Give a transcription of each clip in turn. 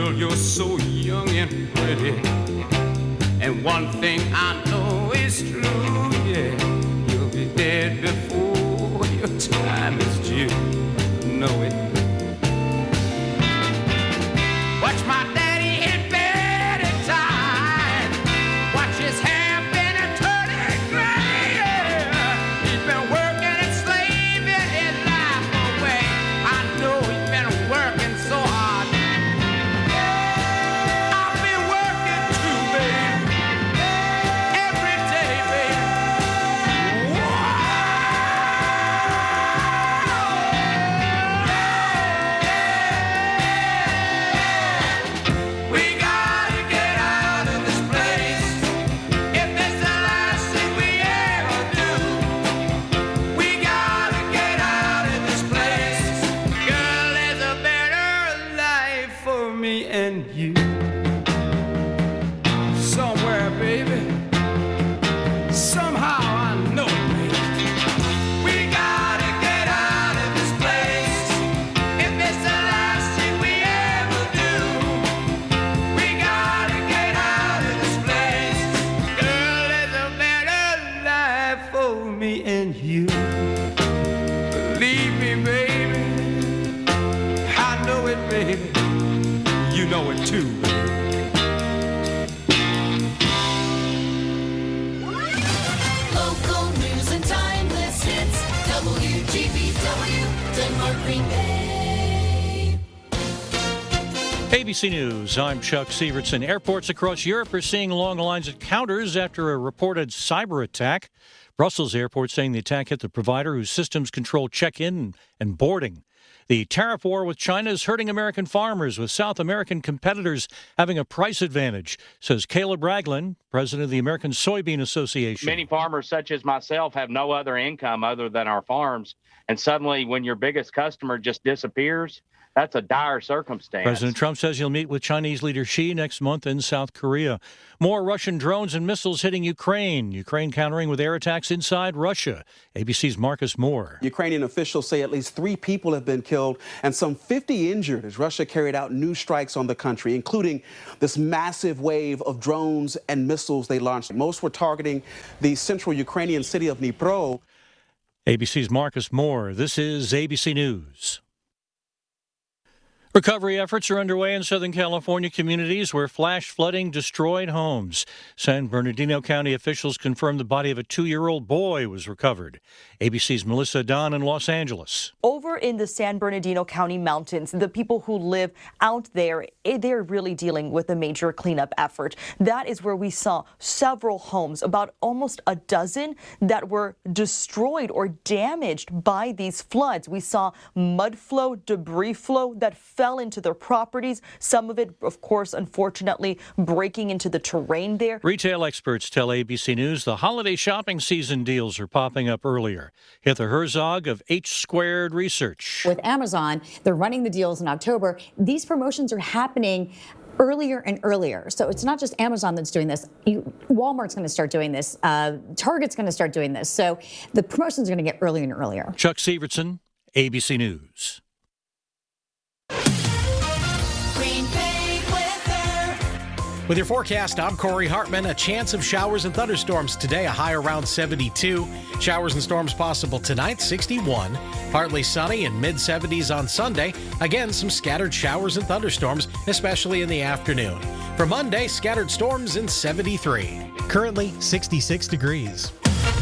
Girl, you're so young and pretty. And one thing I know is true, yeah. You'll be dead before your time is due. Know it. Watch my daddy in bed at time. Watch his hair been a turning gray. Yeah. He's been working and slaving his life away. I know he's been working so hard. I've been working too, baby. Every day, baby. We gotta get out of this place. If it's the last thing we ever do, we gotta get out of this place. Girl, there's a better life for me and you. Somewhere, baby. Somehow I know it, baby. We gotta get out of this place. If it's the last thing we ever do, we gotta get out of this place. Girl, there's a better life for me and you. Believe me, baby. I know it, baby. You know it too, baby. Local news and timeless hits. WGBW, Denmark, Green Bay. ABC News, I'm Chuck Sievertson. Airports across Europe are seeing long lines at counters after a reported cyber attack. Brussels airport saying the attack hit the provider whose systems control check-in and boarding. The tariff war with China is hurting American farmers, with South American competitors having a price advantage, says Caleb Ragland, president of the American Soybean Association. Many farmers, such as myself, have no other income other than our farms. And suddenly, when your biggest customer just disappears, that's a dire circumstance. President Trump says he'll meet with Chinese leader Xi next month in South Korea. More Russian drones and missiles hitting Ukraine. Ukraine countering with air attacks inside Russia. ABC's Marcus Moore. Ukrainian officials say at least 3 people have been killed and some 50 injured as Russia carried out new strikes on the country, including this massive wave of drones and missiles they launched. Most were targeting the central Ukrainian city of Dnipro. ABC's Marcus Moore. This is ABC News. Recovery efforts are underway in Southern California communities where flash flooding destroyed homes. San Bernardino County officials confirmed the body of a 2-year-old boy was recovered. ABC's Melissa Don in Los Angeles. Over in the San Bernardino County mountains, the people who live out there, they're really dealing with a major cleanup effort. That is where we saw several homes, about almost a dozen, that were destroyed or damaged by these floods. We saw mud flow, debris flow that fell into their properties. Some of it, of course, unfortunately, breaking into the terrain there. Retail experts tell ABC News the holiday shopping season deals are popping up earlier. Heather Herzog of H² Research. With Amazon, they're running the deals in October. These promotions are happening earlier and earlier. So it's not just Amazon that's doing this. Walmart's going to start doing this. Target's going to start doing this. So the promotions are going to get earlier and earlier. Chuck Sievertson, ABC News. With your forecast, I'm Corey Hartman. A chance of showers and thunderstorms today, a high around 72. Showers and storms possible tonight, 61. Partly sunny and mid-70s on Sunday. Again, some scattered showers and thunderstorms, especially in the afternoon. For Monday, scattered storms in 73. Currently, 66 degrees.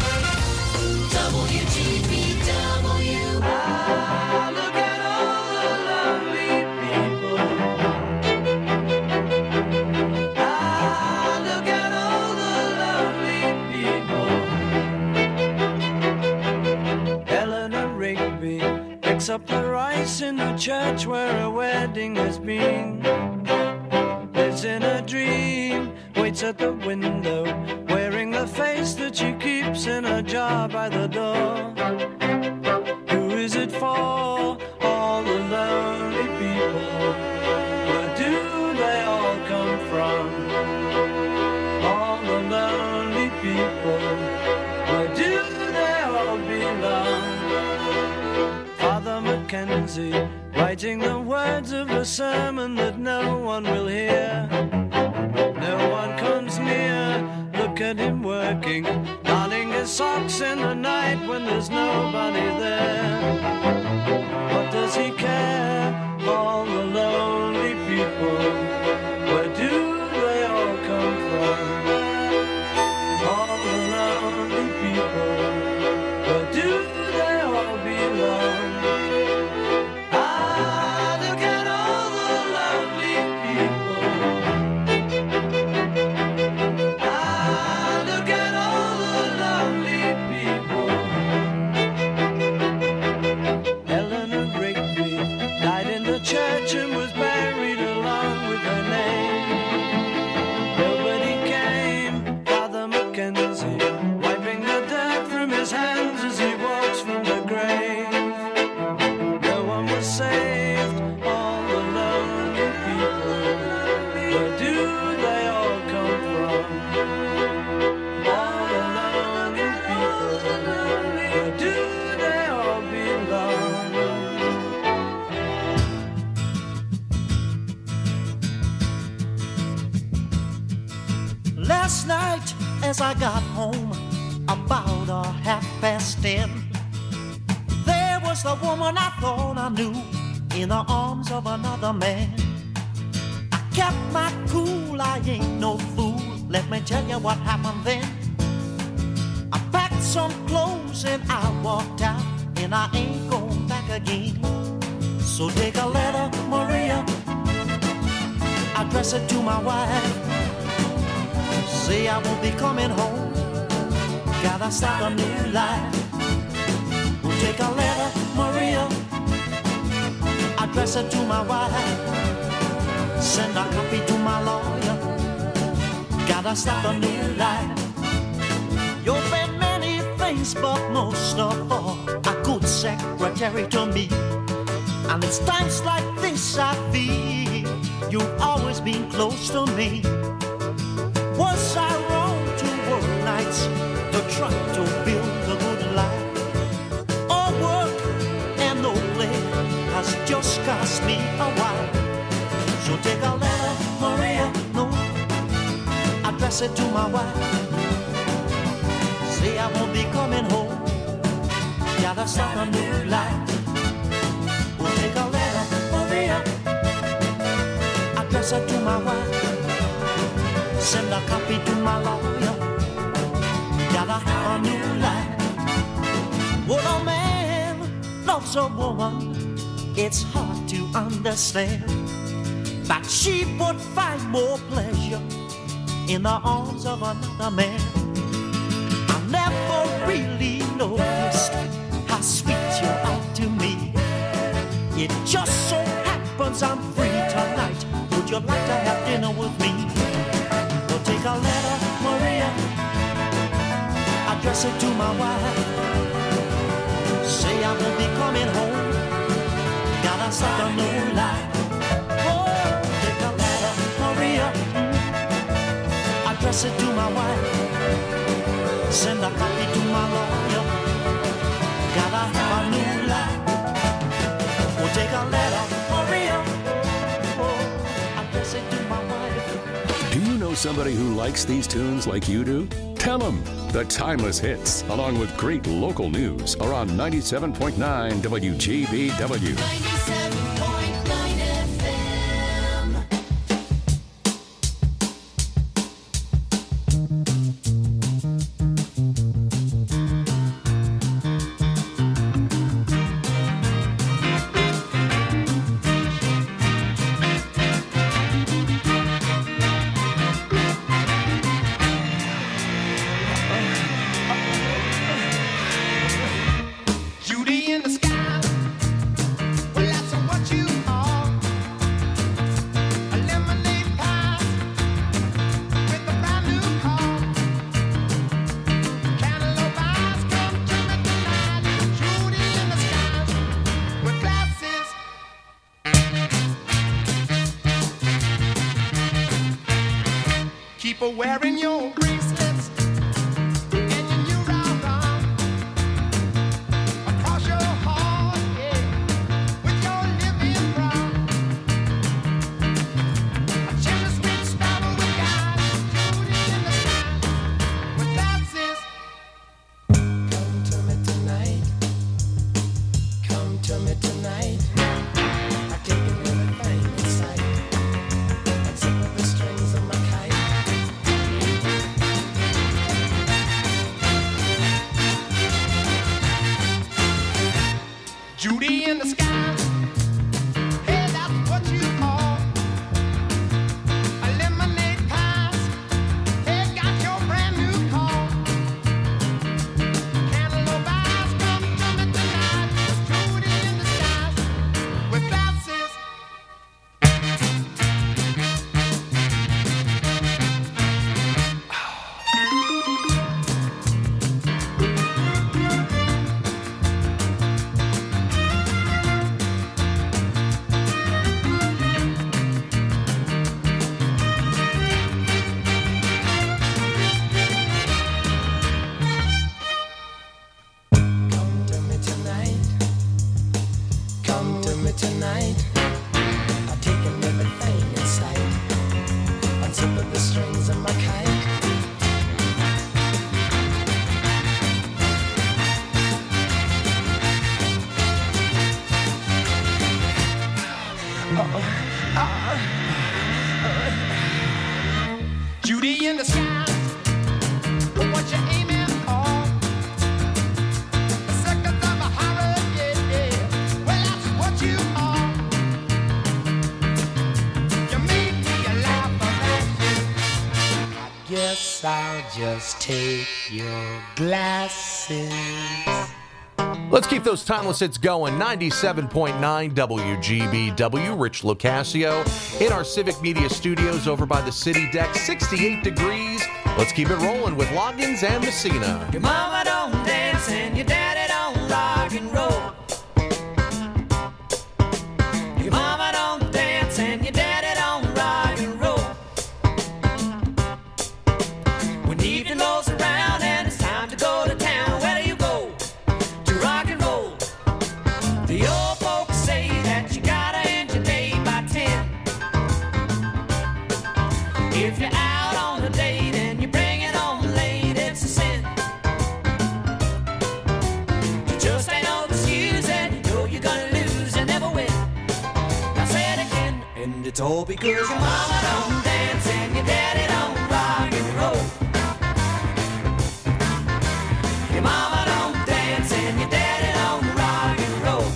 Up the rice in the church where a wedding has been. Lives in a dream, waits at the window, wearing the face that she keeps in a jar by the door. Who is it for? All the lonely people. Where do they all come from? All the lonely people. Where do they all belong? Father Mackenzie writes writing the words of a sermon that no one will hear. No one comes near, look at him working, darning his socks in the night when there's nobody there. What does he care? All the lonely people, where do they all come from? All the lonely people, where do they all belong? Ah, look at all the lonely people. Ah, look at all the lonely people. Eleanor Rigby died in the church and was buried along with her name. Nobody came, Father Mackenzie, wiping the dirt from his hands as he walks from the grave. No one was saved, all the lonely people. Where do they all come from? All the lonely people. Where do they all belong? Last night, as I got home, about 10:30, there was the woman I thought I knew in the arms of another man. I kept my cool, I ain't no fool. Let me tell you what happened then. I packed some clothes and I walked out, and I ain't going back again. So take a letter, Maria, address it to my wife. Say I won't be coming home, gotta start a new life. We'll take a letter, Maria, address it to my wife. Send a copy to my lawyer, gotta start a new life. You've been many things, but most of all, a good secretary to me. And it's times like this I feel you've always been close to me. Was I wrong to work nights to try to build a good life? All work and no play has just cost me a while. So take a letter, Maria, no, address it to my wife. Say I won't be coming home, gotta start a new life. We'll take a letter, Maria, address it to my wife. Send a copy to my lawyer, gotta have a new life. When a man loves a woman, it's hard to understand that she would find more pleasure in the arms of another man. I never really noticed how sweet you are to me. It just so happens I'm free tonight. Would you like to have dinner with me? Take a letter, Maria, address it to my wife. Say I won't be coming home, gotta start a new life. Oh, take a letter, Maria, address it to my wife. Send a copy to my lawyer, gotta have a new life. Oh, take a letter, Maria, oh, address it to my wife. Do you know somebody who likes these tunes like you do? Tell them. The timeless hits, along with great local news, are on 97.9 WGBW. 97.9 FM. Judy in the sky. Well, that's what you are. A lemonade pie with a brand new car. Cantaloupe eyes come to me tonight. Judy in the sky with glasses. Keep her wearing your bracelets and your new round arm. Across your heart, yeah, with your living Judy in the sky. What you aiming for? The seconds of a horror, yeah, yeah. Well, that's what you are. You make me laugh at you. I guess I'll just take your glasses. Let's keep those timeless hits going. 97.9 WGBW. Rich Lucasio in our Civic Media studios over by the City Deck. 68 degrees. Let's keep it rolling with Loggins and Messina. Your mama don't dance and your daddy don't rock and roll. Your mama don't dance and your daddy don't rock and roll. When evening rolls around and it's time to go to town, where do you go? To rock and roll. The old folks say that you gotta end your day by 10. If you're out on a date and you bring it home late, it's a sin. You just ain't no excuse and you know you're gonna lose and never win. Now say it again, and it's all because your mama don't dance and your daddy don't rock and roll. Your mama don't dance and your daddy don't rock and roll.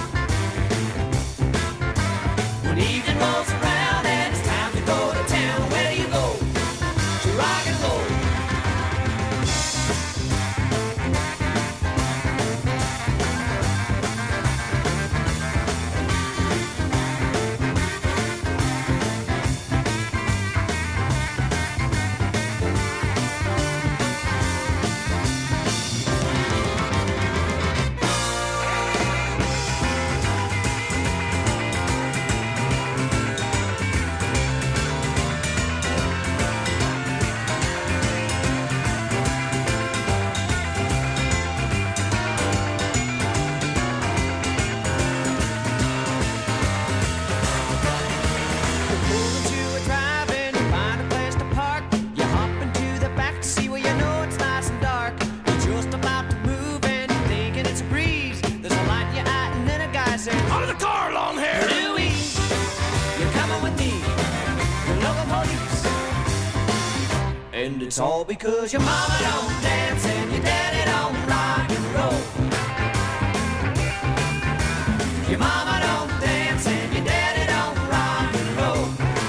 When evening rolls around and it's time to go to town, where do you go? To rock and roll. And it's all because your mama don't dance and your daddy don't rock and roll. Your mama don't dance and your daddy don't rock and roll.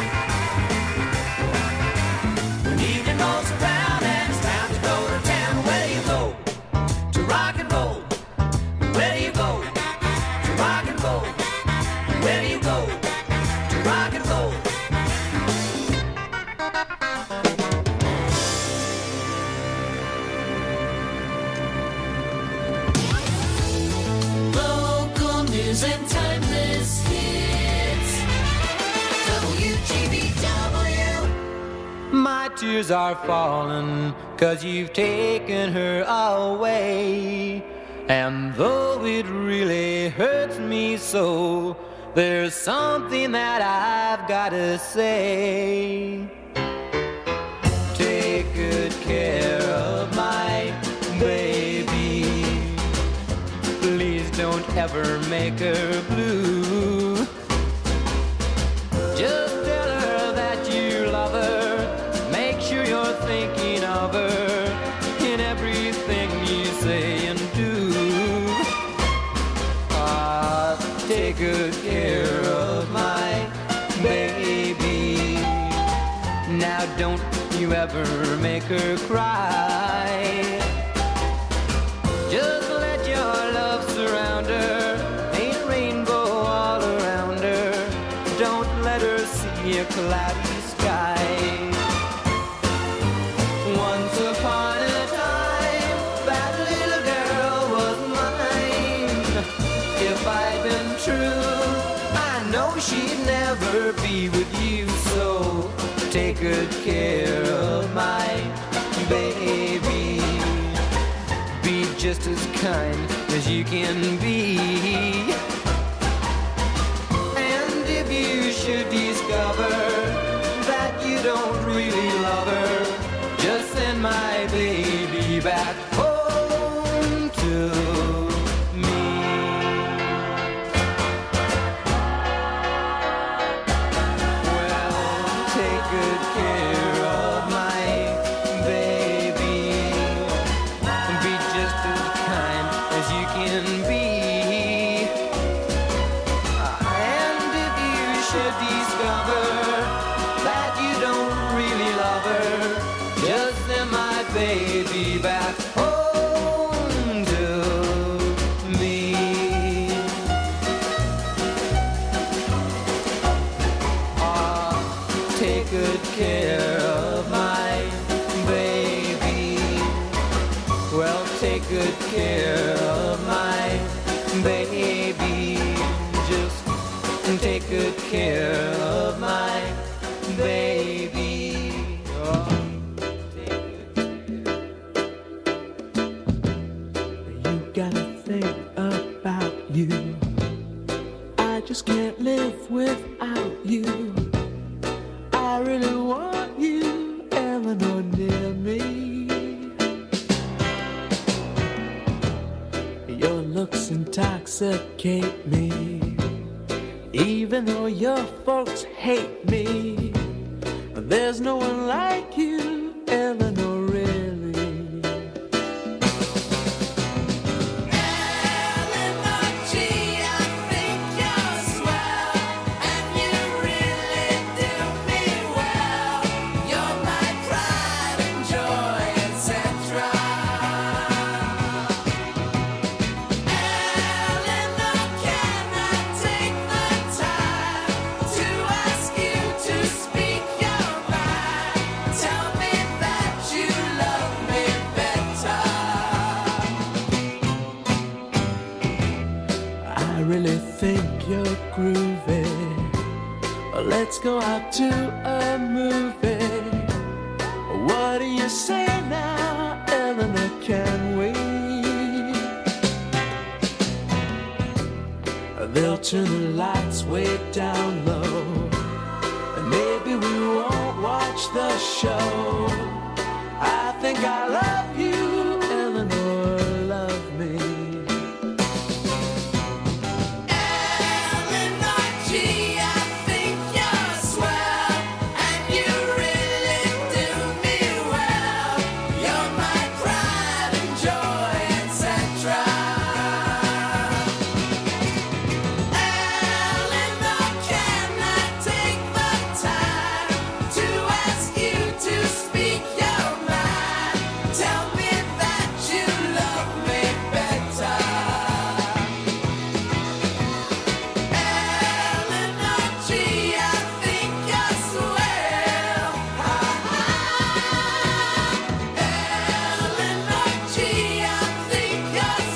When evening rolls around and it's time to go to town, where do you go? To rock and roll. Where do you go? To rock and roll. Where do you go? To rock and roll. And timeless hits. WGBW. My tears are falling 'cause you've taken her away. And though it really hurts me so, there's something that I've gotta say. Take good care of my baby. Please don't ever make her blue. Just tell her that you love her. Make sure you're thinking of her in everything you say and do. Take good care of my baby. Now don't you ever make her cry. Just let your love surround her. Ain't rainbow all around her. Don't let her see a cloudy sky. Once upon a time, that little girl was mine. If I'd been true, I know she'd never be with you. So take good care of my baby. Be just as kind as you can be. And if you should discover that you don't really love her, just send my baby back home to me. Well, take good care of my take good care of my baby. Well, take good care of my baby. Just take good care of my baby. Oh, take good care. You gotta think about you. I just can't live without you. I really want you, Eleanor, near me. Your looks intoxicate me. Even though your folks hate me, there's no one like you, Eleanor, really. Eleanor G, I think you're swell, and you really do me well. You're my pride and joy, etc. Eleanor, can I take the time to ask you to speak your mind? Tell me that you love me better. I really think you're groovy. Let's go out to a movie. What do you say now, Eleanor? Can we? They'll turn the lights way down low, and maybe we won't watch the show. I think I love you, Eleanor, love me. Eleanor G, I think you're swell, and you really do me well. You're my pride and joy, etc. Eleanor, can I take the time to ask you to speak your mind? Tell me that you love me better. Eleanor G, I think you're swell. Eleanor G, I think you're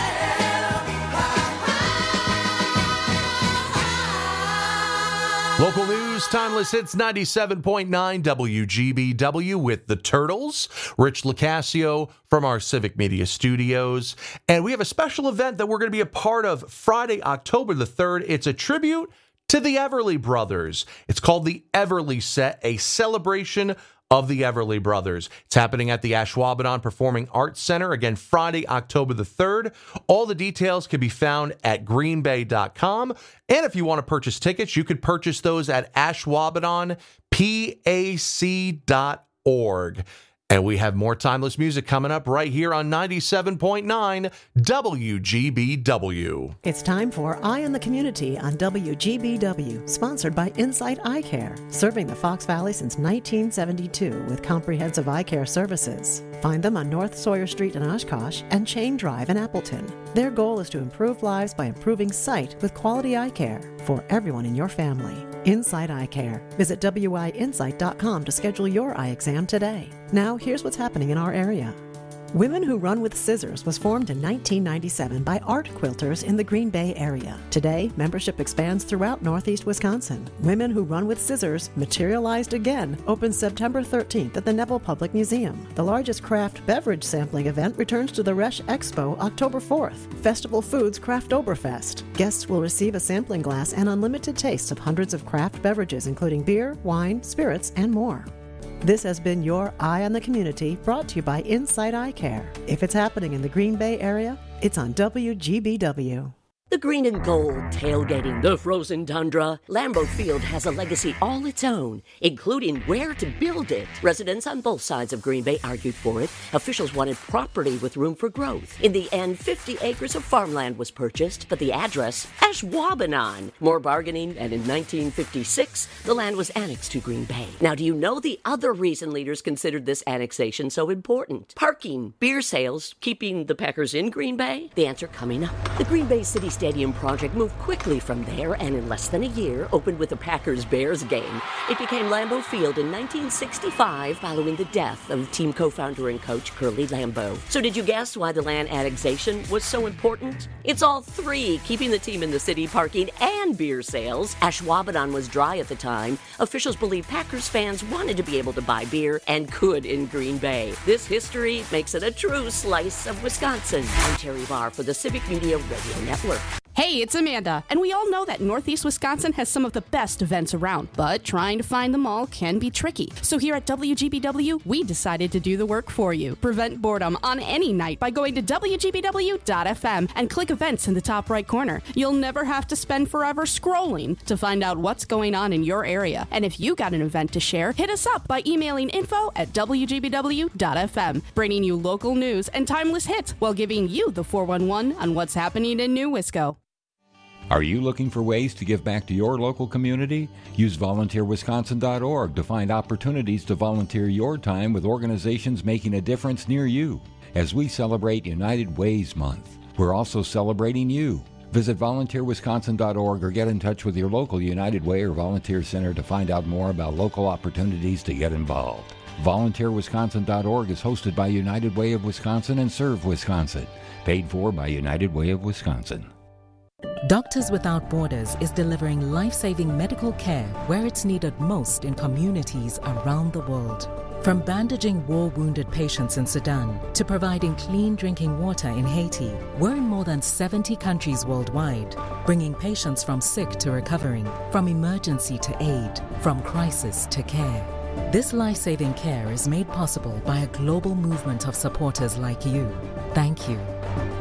swell. Local news, timeless hits, 97.9 WGBW with the Turtles. Rich Locascio from our Civic Media Studios. And we have a special event that we're going to be a part of Friday, October the 3rd. It's a tribute to the Everly Brothers. It's called the Everly Set, a celebration of the Everly Brothers. It's happening at the Ashwaubenon Performing Arts Center, again, Friday, October the 3rd. All the details can be found at greenbay.com. And if you want to purchase tickets, you could purchase those at ashwaubenonpac.org. And we have more timeless music coming up right here on 97.9 WGBW. It's time for Eye on the Community on WGBW, sponsored by Insight Eye Care, serving the Fox Valley since 1972 with comprehensive eye care services. Find them on North Sawyer Street in Oshkosh and Chain Drive in Appleton. Their goal is to improve lives by improving sight with quality eye care for everyone in your family. Insight Eye Care. Visit WIinsight.com to schedule your eye exam today. Now, here's what's happening in our area. Women Who Run with Scissors was formed in 1997 by art quilters in the Green Bay area. Today, membership expands throughout Northeast Wisconsin. Women Who Run with Scissors, materialized again, opens September 13th at the Neville Public Museum. The largest craft beverage sampling event returns to the Resch Expo October 4th. Festival Foods Craftoberfest. Guests will receive a sampling glass and unlimited tastes of hundreds of craft beverages, including beer, wine, spirits, and more. This has been your Eye on the Community, brought to you by Insight Eye Care. If it's happening in the Green Bay area, it's on WGBW. The green and gold, tailgating the frozen tundra. Lambeau Field has a legacy all its own, including where to build it. Residents on both sides of Green Bay argued for it. Officials wanted property with room for growth. In the end, 50 acres of farmland was purchased, but the address, Ashwaubenon. More bargaining, and in 1956, the land was annexed to Green Bay. Now, do you know the other reason leaders considered this annexation so important? Parking, beer sales, keeping the Packers in Green Bay? The answer coming up. The Green Bay City stadium project moved quickly from there and in less than a year opened with a Packers-Bears game. It became Lambeau Field in 1965 following the death of team co-founder and coach Curly Lambeau. So did you guess why the land annexation was so important? It's all three, keeping the team in the city, parking, and beer sales. Ashwaubenon was dry at the time. Officials believe Packers fans wanted to be able to buy beer and could in Green Bay. This history makes it a true slice of Wisconsin. I'm Terry Barr for the Civic Media Radio Network. Hey, it's Amanda, and we all know that Northeast Wisconsin has some of the best events around, but trying to find them all can be tricky. So here at WGBW, we decided to do the work for you. Prevent boredom on any night by going to WGBW.fm and click events in the top right corner. You'll never have to spend forever scrolling to find out what's going on in your area. And if you got an event to share, hit us up by emailing info@WGBW.fm, bringing you local news and timeless hits while giving you the 411 on what's happening in New Wisco. Are you looking for ways to give back to your local community? Use volunteerwisconsin.org to find opportunities to volunteer your time with organizations making a difference near you. As we celebrate United Ways Month, we're also celebrating you. Visit volunteerwisconsin.org or get in touch with your local United Way or Volunteer Center to find out more about local opportunities to get involved. VolunteerWisconsin.org is hosted by United Way of Wisconsin and Serve Wisconsin. Paid for by United Way of Wisconsin. Doctors Without Borders is delivering life-saving medical care where it's needed most in communities around the world. From bandaging war-wounded patients in Sudan to providing clean drinking water in Haiti, we're in more than 70 countries worldwide, bringing patients from sick to recovering, from emergency to aid, from crisis to care. This life-saving care is made possible by a global movement of supporters like you. Thank you.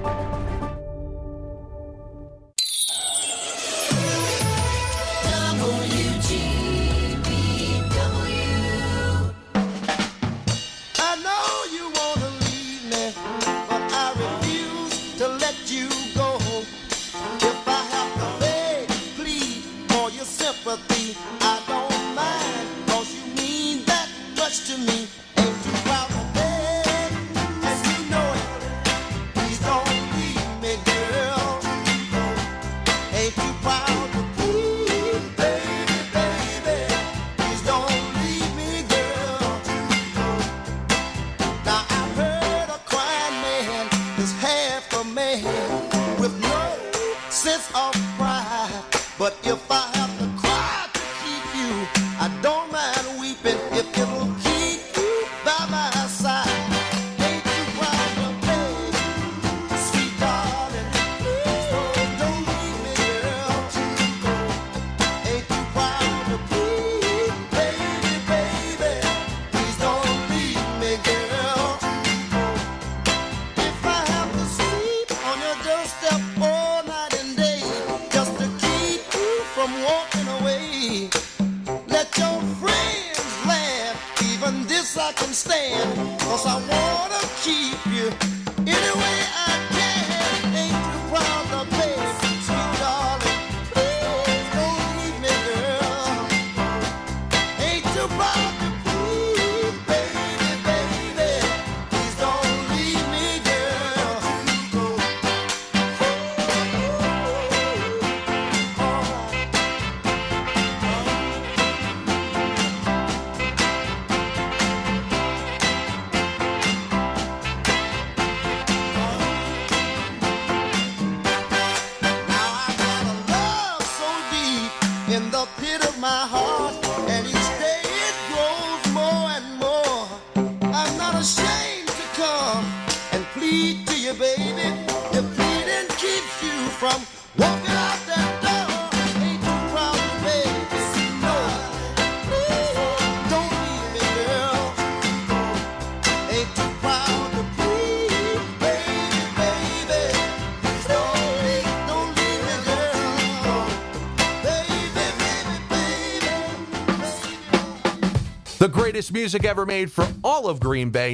The greatest music ever made for all of Green Bay,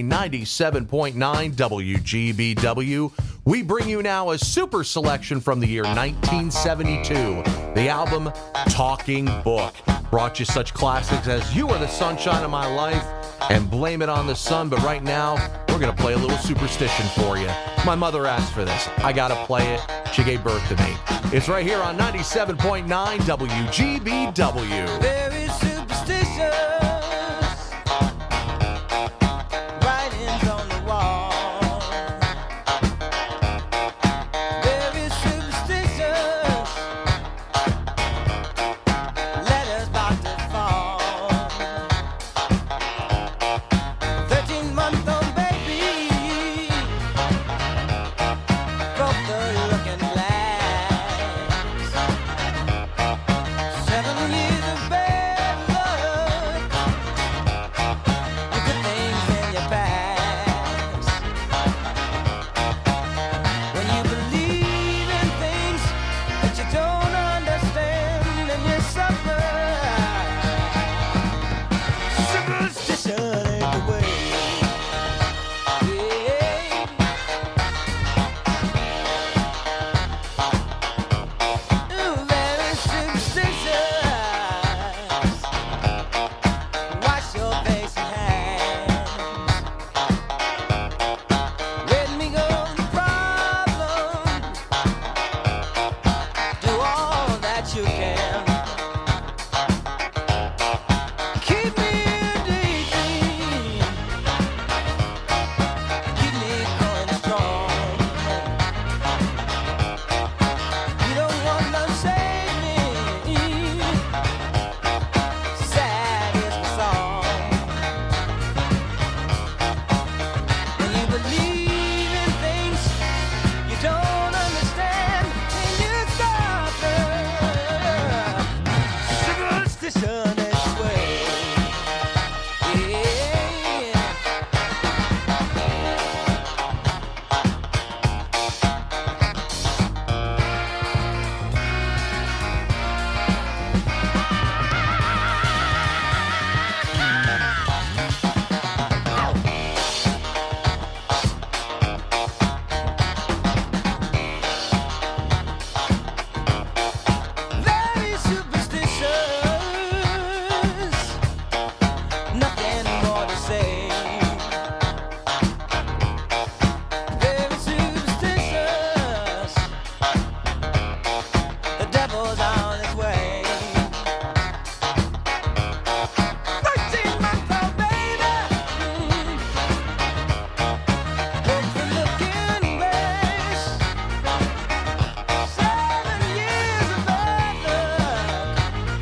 97.9 WGBW. We bring you now a super selection from the year 1972, the album Talking Book. Brought you such classics as You Are the Sunshine of My Life and Blame It on the Sun. But right now, we're going to play a little superstition for you. My mother asked for this. I got to play it. She gave birth to me. It's right here on 97.9 WGBW. Very superstitious. Writings on the wall. Very superstitious. Letters about to fall. 13-month-old baby broke the looking glass. 7 years of bad luck. The good things in your past. When you believe in things that you don't understand and you suffer. Superstition ain't the way. Ooh, very superstitious. Wash your face and hands. Let me go the problem. Do all that you can. Keep me daydream. Keep me going strong. You don't want to save me. Sad is the song. When you believe in things you don't understand, and you suffer. Superstition is the way. Very superstitious. Nothing more to say. Very superstitious. The devil's on his way. 13-month-old baby broke the looking glass. 7 years of bad luck.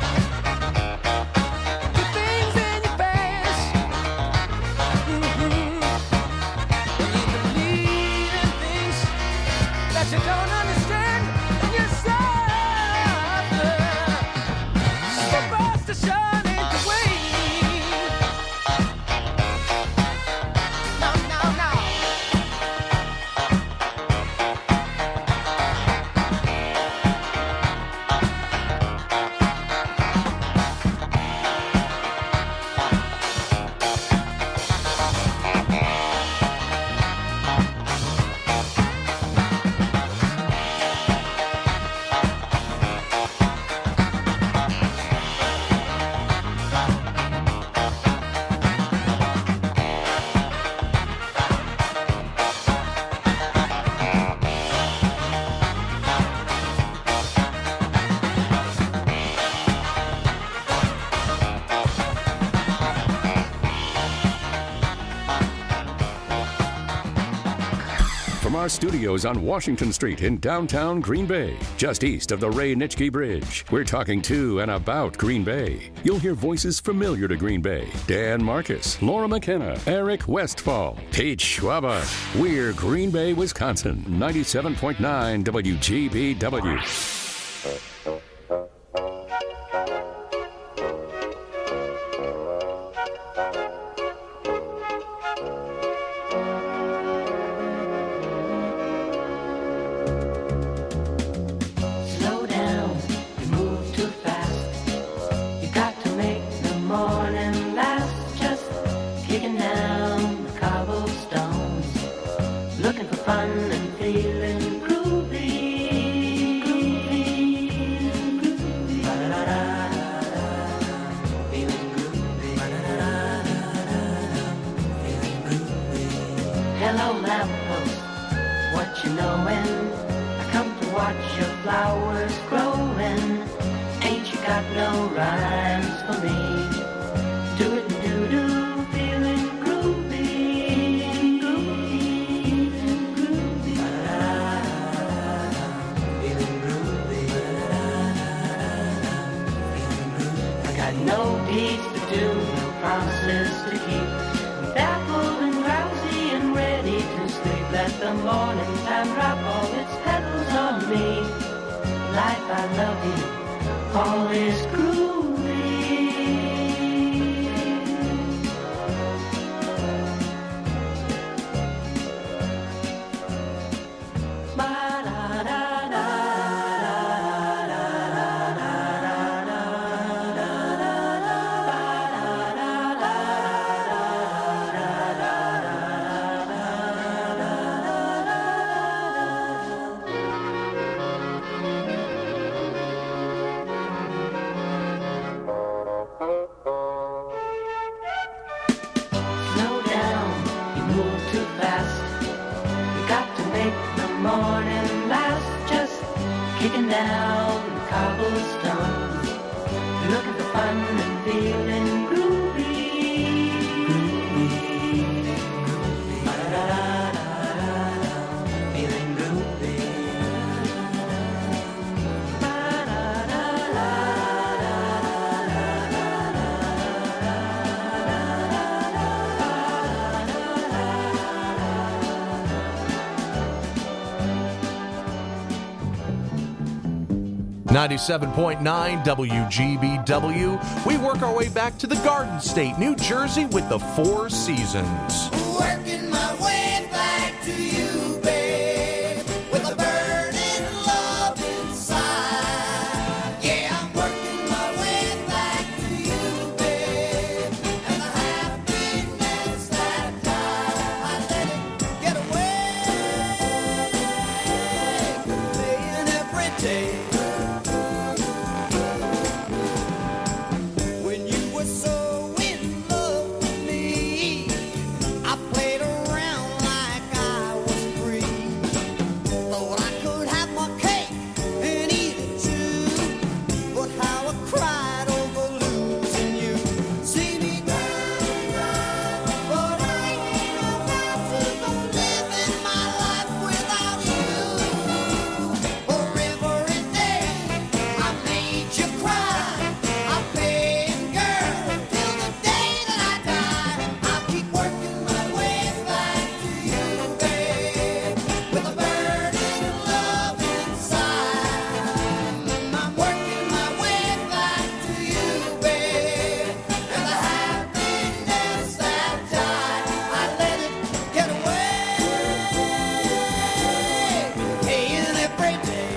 Good things in your past. When you believe in things that you don't understand, and you suffer. Superstition ain't the way. No, no, no. From our studios on Washington Street in downtown Green Bay, just east of the Ray Nitschke Bridge, we're talking to and about Green Bay. You'll hear voices familiar to Green Bay. Dan Marcus, Laura McKenna, Eric Westfall, Pete Schwaba. We're Green Bay, Wisconsin, 97.9 WGBW. Slow down, you move too fast. You got to make the morning last. Just kicking down the cobblestones, looking for fun and feeling groovy. watch your flowers growing. Ain't you got no rhymes for me? Do it and do-do, feeling groovy, groovy, groovy. Feeling groovy. I got no deeds to do, no promises to keep. I'm baffled and drowsy and ready to sleep. Let the morning time drop all its petals on me. Life, I love you, all is groovy. Slow down, you move too fast. You got to make the morning last. Just kicking down cobblestones, looking for fun and feeling groovy. Ba-da-da-da-da-da, feeling groovy. .9 WGBW. We work our way back to the Garden State, New Jersey, with the Four Seasons. Working my way back to you, babe, with a burning love inside. Yeah, I'm working my way back to you, babe, and the happiness that I let it get away, playing every day. When you were so in love with me, I played around like I was free. Thought I could have my cake and eat it too. But how I cried over losing you. See me down, but I ain't about to go living my life without you. For every day I made you cry, I'm paying girl till the day that I die. I'll keep working my way back to you, babe, with a burning love inside. I'm working my way back to you, babe, and the happiness that died, I let it get away, paying every day.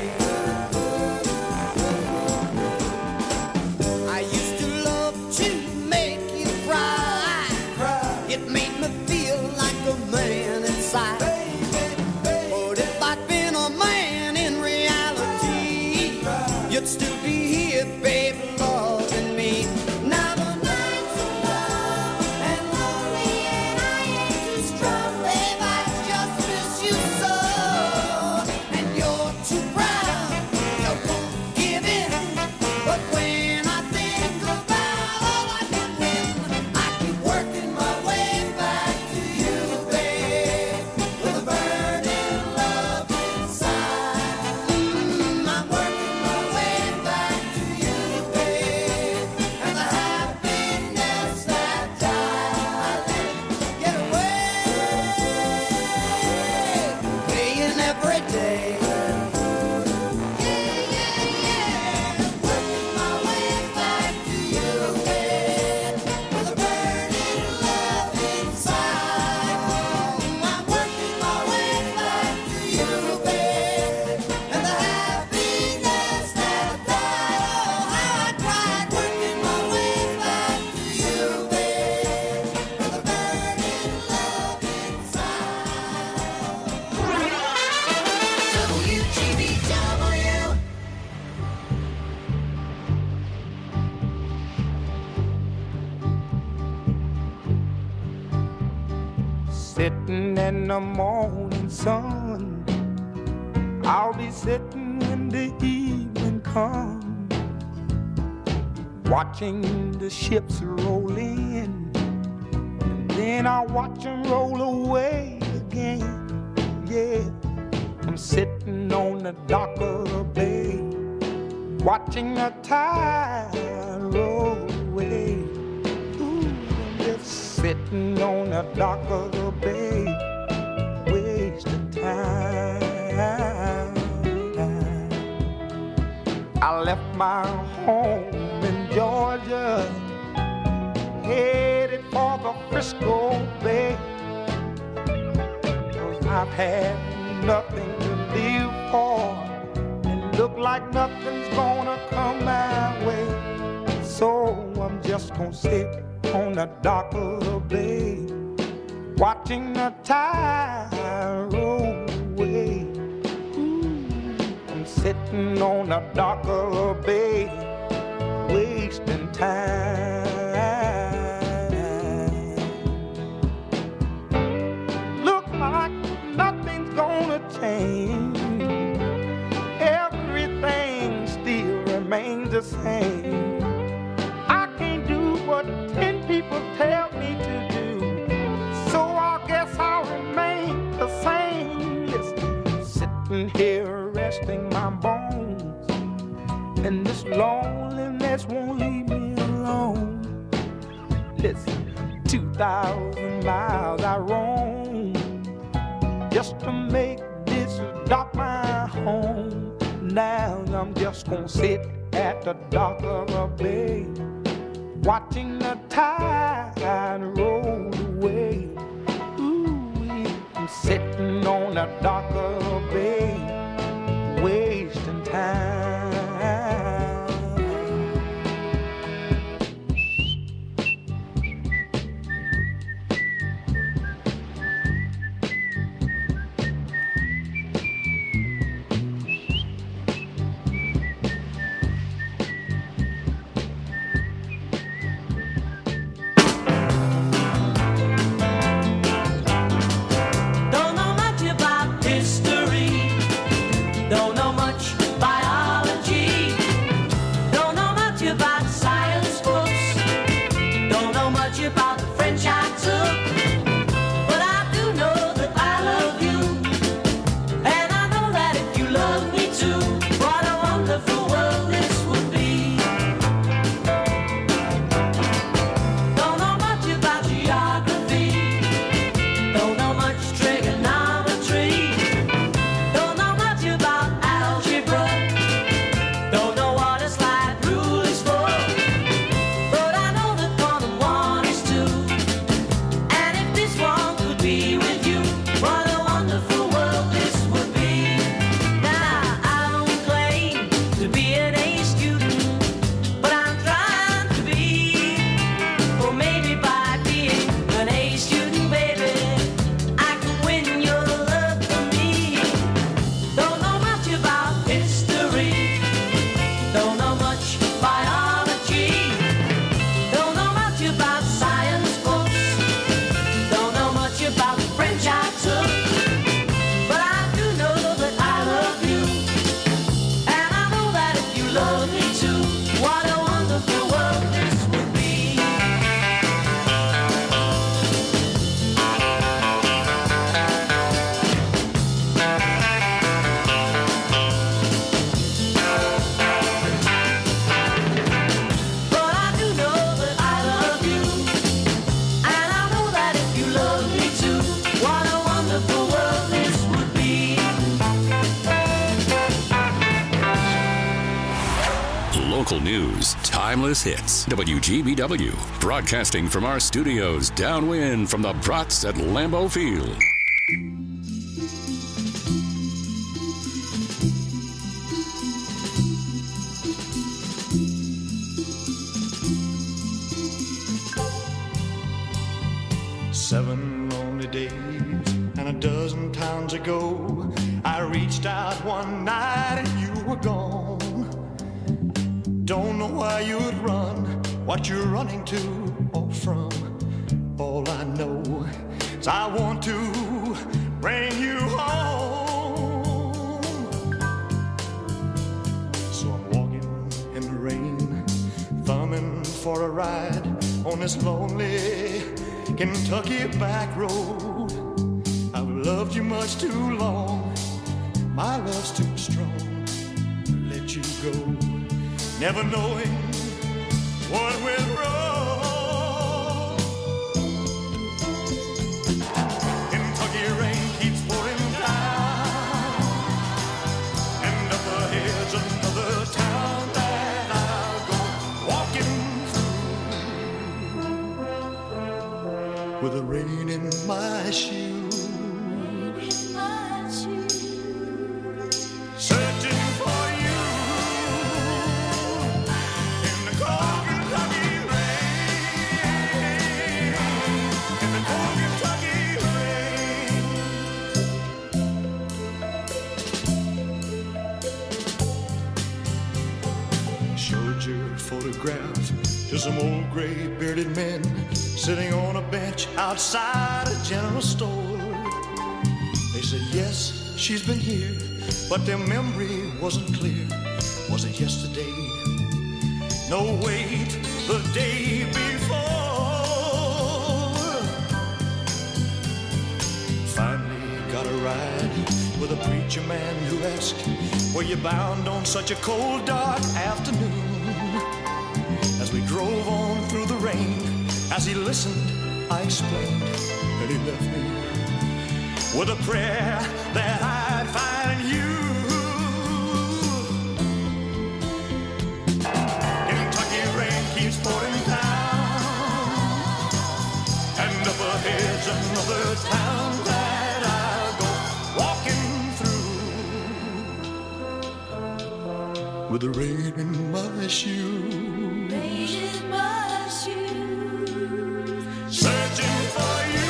I used to love to make you cry. It made me feel like a man inside. But if I'd been a man in reality, you'd still be here, babe, loving me. Now the nights are long and lonely, and I ain't too strong, babe. I just miss you so. And you're too proud, you won't give in. But when I think about all I can win, I keep working my way back to you, babe, with a burning love inside. I'm working my way back to you, babe, and the happiness that died, I let it get away, paying every day. Working my way back to you, babe, with a burning love inside. I'm working my way back to you, babe, and the happiness that died. Oh, how I cried, working my way back to you, babe, with a burning love inside. WGBW. Sitting in the morning sun, I'll be sitting when the evening comes, watching the ships roll in, and then I watch them roll away again. Yeah, I'm sitting on the dock of the bay, watching the tide roll away. Ooh, I'm just sitting on the dock of the bay, wasting time. I left my home in Georgia, headed for the Frisco Bay, 'cause I've had nothing to live for, and look like nothing's gonna come my way. So I'm just gonna sit on the dock of the bay, watching the tide roll away. I'm sitting on the dock of the bay, wasting time. Look like nothing's gonna change, everything still remains the same. I can't do what 10 people tell me to do, so I guess I'll remain the same. Listen, sitting here resting my bones, and this loneliness won't leave me alone. Listen, 2,000 miles I roam just to make this dock my home. Now I'm just gonna sit at the dock of a bay, watching the tide roll away. Ooh, I'm sitting on the dock of a bay, wasting time. Don't know much about history, don't know much biology, don't know much about science books, don't know much about the French I took, but I do know that I love you, and I know that if you love me too, what a wonderful world this would be. Don't know much about geography, don't know much trigonometry, don't know much about algebra, don't know what a slide rule is for, but I know that 1 and 1 is 2, and if this one could be with you, what a wonderful world this would be. Now I don't claim to be an A student, but I'm trying to be, or maybe by being an A student, baby, I can win your love for me. Don't know much about history, don't know much biology, don't know much about science books, don't know much about the French I took, but I do know that I love you, and I know that if you love me too, what a wonderful world this would be. But I do know that I love you, and I know that if you love me too, what a wonderful world this would be. Local news, timeless hits. WGBW, broadcasting from our studios downwind from the Brats at Lambeau Field. Seven lonely days and a dozen towns ago, I reached out one night and you were gone. Don't know why you'd run, what you're running to or from. All I know is I want to bring you home. for a ride on this lonely Kentucky back road. I've loved you much too long, my love's too strong to let you go, never knowing what went wrong. Kentucky rain keeps pouring down, and up ahead's another town that I'll go walking through with the rain in my shoes. Searching for you in the cold Kentucky rain, in the cold Kentucky rain. Showed your photograph to some old gray bearded men sitting on a bench outside a general store. They said, yes, she's been here, but their memory wasn't clear. Was it yesterday? No, wait, the day before. Finally got a ride with a preacher man who asked, were you bound on such a cold, dark afternoon? As we drove on through the rain, as he listened, I explained, and he left me with a prayer that I'd find you. Kentucky rain keeps pouring down, and up ahead's another town that I'll go walking through with the rain in my shoes. Searching for you.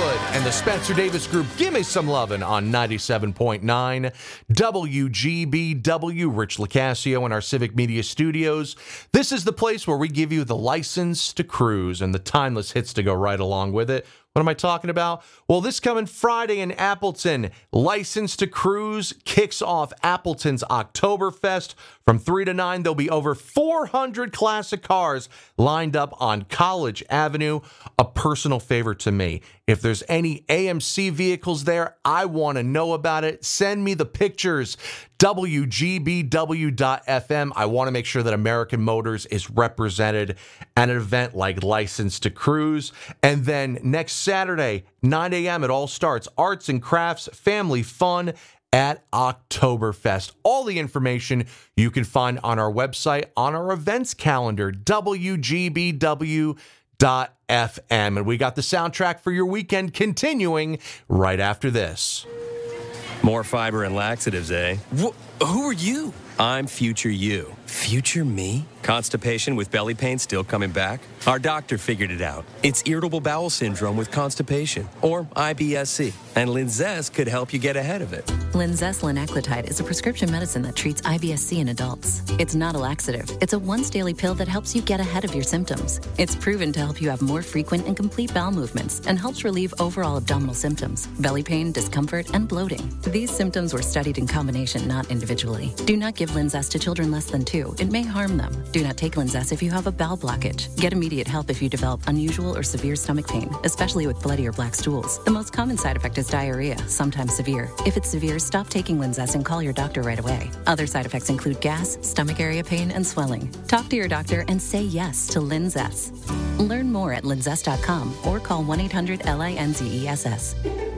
Fleetwood and the Spencer Davis Group. Give me some lovin' on 97.9 WGBW. Rich Locascio in our Civic Media Studios. This is the place where we give you the license to cruise and the timeless hits to go right along with it. What am I talking about? Well, this coming Friday in Appleton, License to Cruise kicks off Appleton's Oktoberfest. From 3 to 9, there'll be over 400 classic cars lined up on College Avenue. A personal favor to me. If there's any AMC vehicles there, I want to know about it. Send me the pictures. WGBW.FM. I want to make sure that American Motors is represented at an event like License to Cruise. And then next Saturday, 9 a.m., it all starts. Arts and crafts, family fun at Oktoberfest. All the information you can find on our website, on our events calendar, WGBW.FM. And we got the soundtrack for your weekend continuing right after this. More fiber and laxatives, eh? Who are you? I'm future you. Future me? Constipation with belly pain still coming back? Our doctor figured it out. It's irritable bowel syndrome with constipation, or IBS-C, and Linzess could help you get ahead of it. Linzess linaclotide is a prescription medicine that treats IBS-C in adults. It's not a laxative. It's a once-daily pill that helps you get ahead of your symptoms. It's proven to help you have more frequent and complete bowel movements and helps relieve overall abdominal symptoms, belly pain, discomfort, and bloating. These symptoms were studied in combination, not individually. Do not give Linzess to children less than 2. It may harm them. Do not take Linzess if you have a bowel blockage. Get immediate help if you develop unusual or severe stomach pain, especially with bloody or black stools. The most common side effect is diarrhea, sometimes severe. If it's severe, stop taking Linzess and call your doctor right away. Other side effects include gas, stomach area pain, and swelling. Talk to your doctor and say yes to Linzess. Learn more at linzess.com or call 1-800-LINZESS.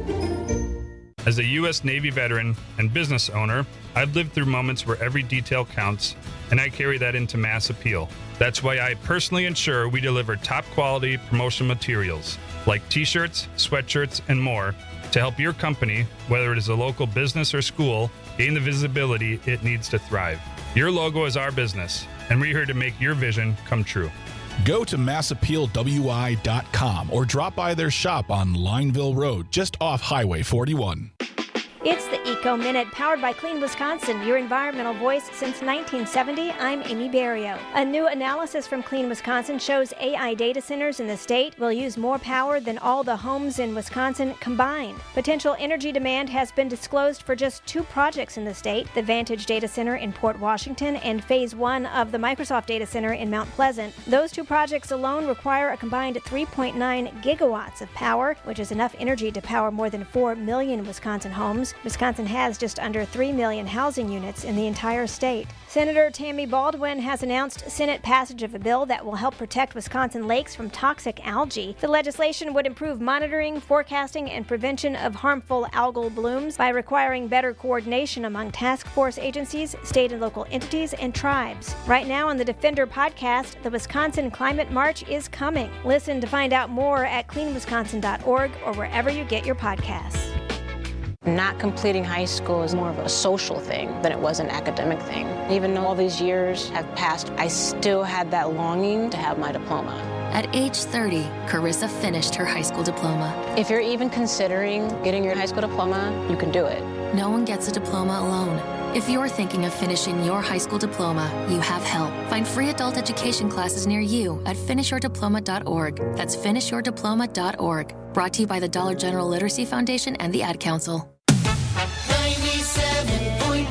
As a U.S. Navy veteran and business owner, I've lived through moments where every detail counts, and I carry that into Mass Appeal. That's why I personally ensure we deliver top-quality promotional materials like T-shirts, sweatshirts, and more to help your company, whether it is a local business or school, gain the visibility it needs to thrive. Your logo is our business, and we're here to make your vision come true. Go to massappealwi.com or drop by their shop on Lineville Road, just off Highway 41. It's the Eco Minute, powered by Clean Wisconsin, your environmental voice since 1970. I'm Amy Barrio. A new analysis from Clean Wisconsin shows AI data centers in the state will use more power than all the homes in Wisconsin combined. Potential energy demand has been disclosed for just 2 projects in the state, the Vantage Data Center in Port Washington and Phase 1 of the Microsoft Data Center in Mount Pleasant. Those 2 projects alone require a combined 3.9 gigawatts of power, which is enough energy to power more than 4 million Wisconsin homes. Wisconsin has just under 3 million housing units in the entire state. Senator Tammy Baldwin has announced Senate passage of a bill that will help protect Wisconsin lakes from toxic algae. The legislation would improve monitoring, forecasting, and prevention of harmful algal blooms by requiring better coordination among task force agencies, state and local entities, and tribes. Right now on the Defender podcast, the Wisconsin Climate March is coming. Listen to find out more at cleanwisconsin.org or wherever you get your podcasts. Not completing high school is more of a social thing than it was an academic thing. Even though all these years have passed, I still had that longing to have my diploma. At age 30, Carissa finished her high school diploma. If you're even considering getting your high school diploma, you can do it. No one gets a diploma alone. If you're thinking of finishing your high school diploma, you have help. Find free adult education classes near you at finishyourdiploma.org. That's finishyourdiploma.org. Brought to you by the Dollar General Literacy Foundation and the Ad Council. 97.9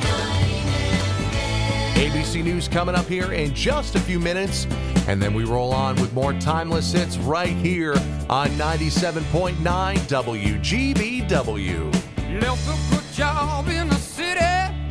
ABC News coming up here in just a few minutes, and then we roll on with more timeless hits right here on 97.9 WGBW. Left a good job in the city,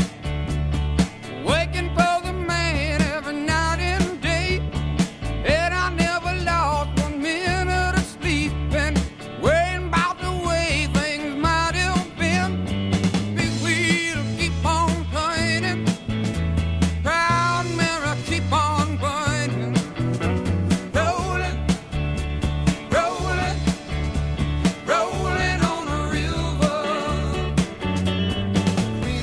waking for the man every night and day, and I never lost 1 minute of sleep, and worrying about the way things might have been. Big wheel keep on turning, proud mirror keep on burning, rolling, rolling, rolling on the river.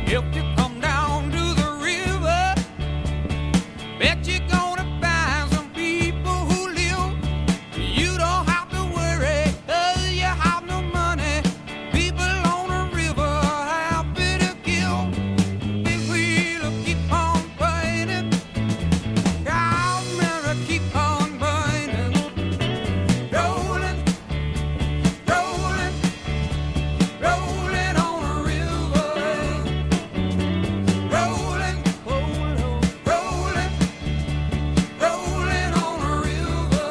If you come down to the river, bet you're gonna find some people who live. You don't have to worry, 'cause you have no money. People on the river happy to give. Big wheel keep on burning. Cowmere keep on burning. Rolling, rolling, rolling on the river. Rolling, rolling, rolling, rolling on the river.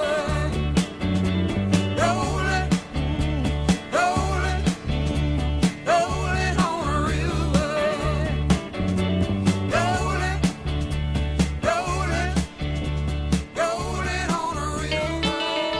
Rolling, rolling, rolling on the river. Rolling, rolling, rolling on the river.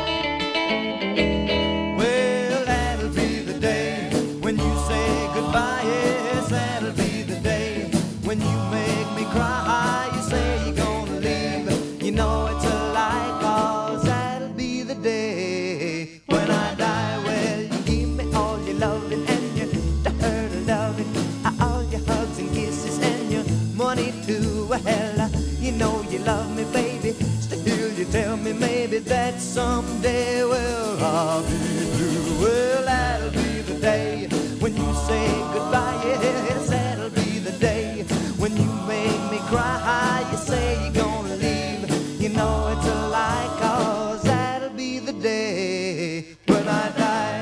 Well, that'll be the day when you say goodbye. Yes, that'll be the day when you make me cry. You say you're gonna leave. You know it's a lie, 'cause that'll be the day when I die. Well, you give me all your loving and your hurt loving, all your hugs and kisses and your money too. Well, you know you love me, baby. Still, you tell me maybe that someday, well, I'll be blue. Well, that'll be the day when you say goodbye. Yes, that'll be the day when you make me cry. You say you're gonna leave. You know it's a lie, 'cause that'll be the day when I die.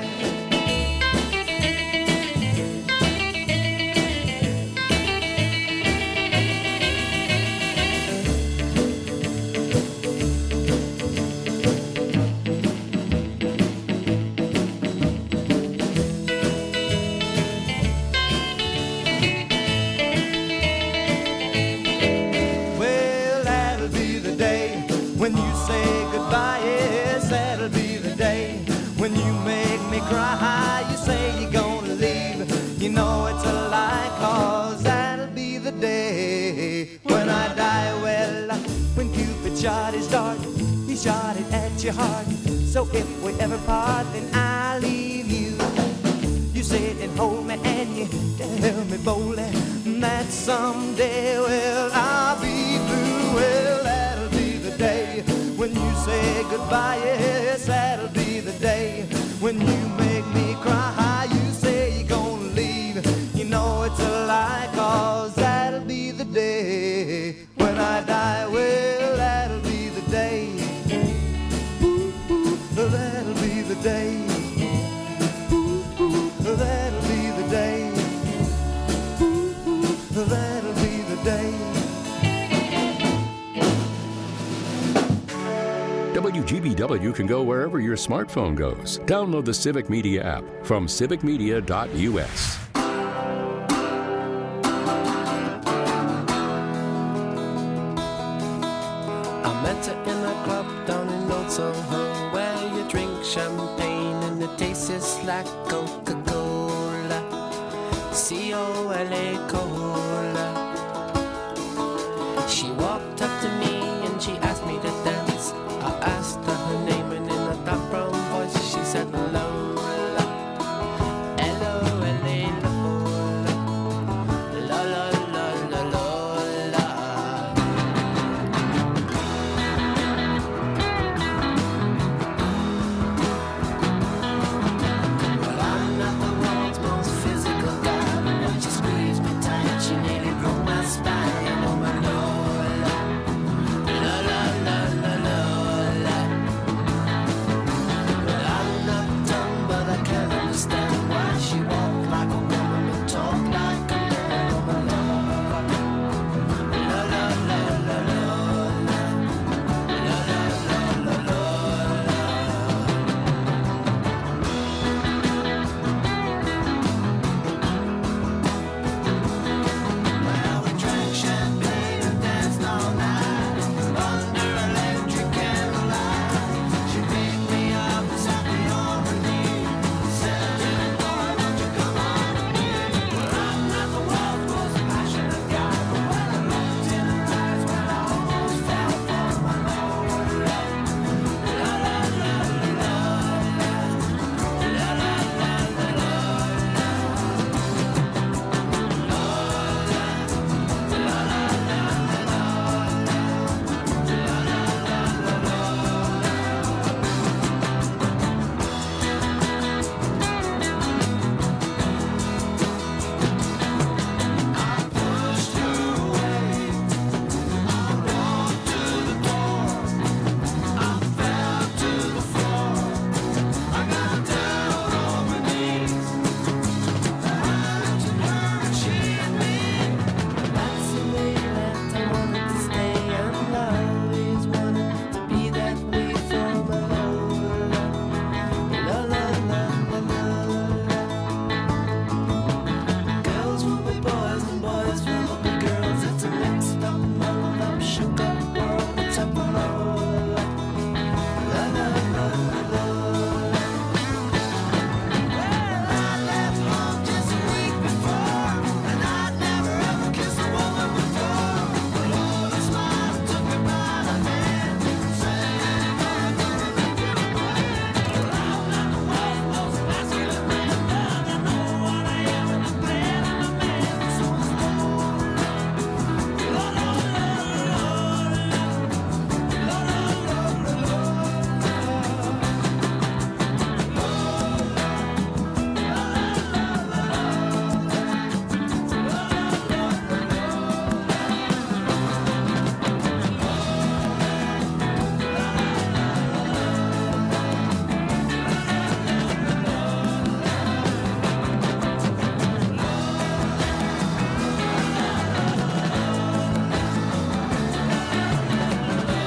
Well, that'll be the day when you say goodbye. Yes, that'll be the day when you make me cry. You say you're gonna leave. You know it's a lie, 'cause that'll be the day when I die. Well, when Cupid shot his dart, he shot it at your heart. So if we ever part, then I'll leave you. You sit and hold me and you tell me boldly that someday, well, I'll be blue. Well, that'll be the day when you say goodbye. Yes, that'll be the day when you make me cry. You say you're gonna leave. You know it's a lie, 'cause that'll be the day when I die. Well, that'll be the day. Ooh, ooh, that'll be the day. That'll be the day. Ooh, that'll be the day. WGBW can go wherever your smartphone goes. Download the Civic Media app from civicmedia.us. I met her in a club down in Old Soho, where you drink champagne and it tastes like Coca-Cola. C-O-L-A, Cola.